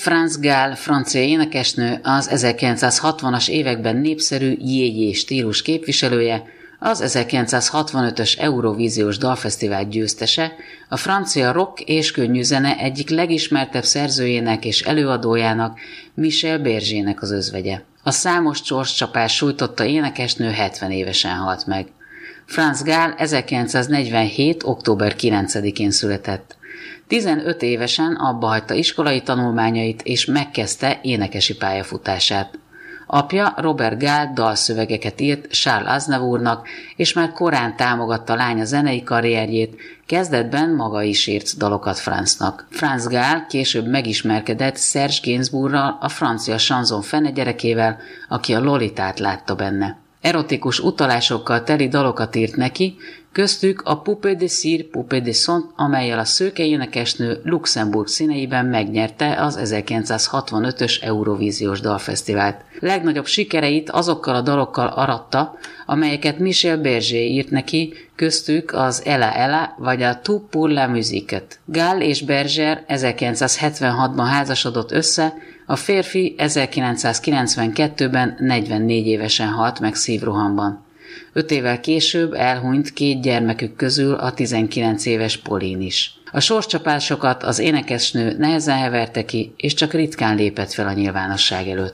France Gall, francia énekesnő, az 1960-as években népszerű jé-jé stílus képviselője, az 1965-ös Eurovíziós Dalfesztivál győztese, a francia rock és könnyű zene egyik legismertebb szerzőjének és előadójának, Michel Bergernek az özvegye. A számos sorscsapás sújtotta énekesnő 70 évesen halt meg. France Gall 1947. október 9-én született. 15 évesen abbahagyta iskolai tanulmányait és megkezdte énekesi pályafutását. Apja Robert Gall dalszövegeket írt Charles Aznavournak, és már korán támogatta lánya zenei karrierjét, kezdetben maga is írt dalokat Franznak. France Gall később megismerkedett Serge Gainsbourgral, a francia chanson fenegyerekével, aki a Lolitát látta benne. Erotikus utalásokkal teli dalokat írt neki, köztük a Poupée de cire, Poupée de son, amellyel a szőke énekesnő Luxemburg színeiben megnyerte az 1965-ös Eurovíziós Dalfesztivált. Legnagyobb sikereit azokkal a dalokkal aratta, amelyeket Michel Berger írt neki, köztük az Ella Ella vagy a Tout pour la musique-et. Gall és Berger 1976-ban házasodott össze, a férfi 1992-ben 44 évesen halt meg szívrohamban. 5 évvel később elhunyt 2 gyermekük közül a 19 éves Pauline is. A sorscsapásokat az énekesnő nehezen heverte ki, és csak ritkán lépett fel a nyilvánosság előtt.